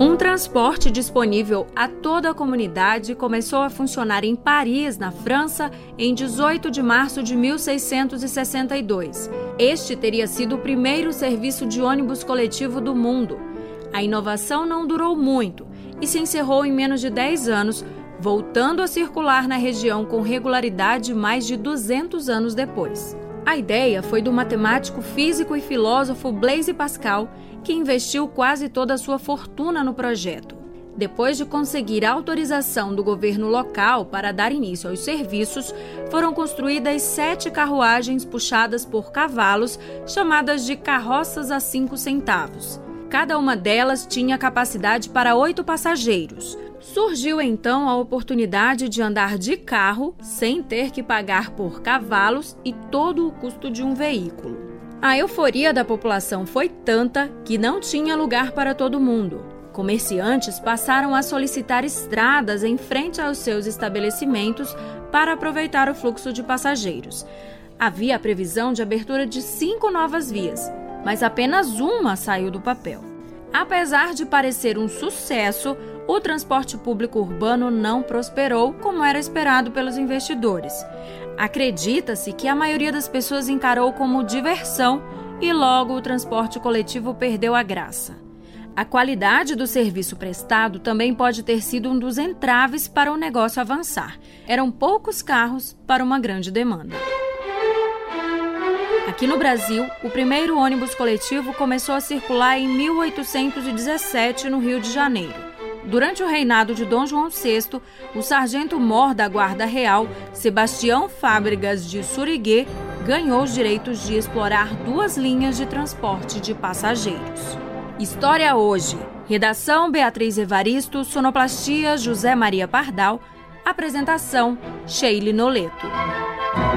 Um transporte disponível a toda a comunidade começou a funcionar em Paris, na França, em 18 de março de 1662. Este teria sido o primeiro serviço de ônibus coletivo do mundo. A inovação não durou muito e se encerrou em menos de 10 anos, voltando a circular na região com regularidade mais de 200 anos depois. A ideia foi do matemático, físico e filósofo Blaise Pascal, que investiu quase toda a sua fortuna no projeto. Depois de conseguir a autorização do governo local para dar início aos serviços, foram construídas 7 carruagens puxadas por cavalos, chamadas de carroças a 5 centavos. Cada uma delas tinha capacidade para 8 passageiros. Surgiu então a oportunidade de andar de carro sem ter que pagar por cavalos e todo o custo de um veículo. A euforia da população foi tanta que não tinha lugar para todo mundo. Comerciantes passaram a solicitar estradas em frente aos seus estabelecimentos para aproveitar o fluxo de passageiros. Havia a previsão de abertura de 5 novas vias, mas apenas uma saiu do papel. Apesar de parecer um sucesso, o transporte público urbano não prosperou como era esperado pelos investidores. Acredita-se que a maioria das pessoas encarou como diversão e logo o transporte coletivo perdeu a graça. A qualidade do serviço prestado também pode ter sido um dos entraves para o negócio avançar. Eram poucos carros para uma grande demanda. Aqui no Brasil, o primeiro ônibus coletivo começou a circular em 1817 no Rio de Janeiro. Durante o reinado de Dom João VI, o sargento-mor da Guarda Real, Sebastião Fábregas de Suriguet, ganhou os direitos de explorar 2 linhas de transporte de passageiros. História hoje. Redação Beatriz Evaristo, sonoplastia José Maria Pardal, apresentação Sheile Noleto.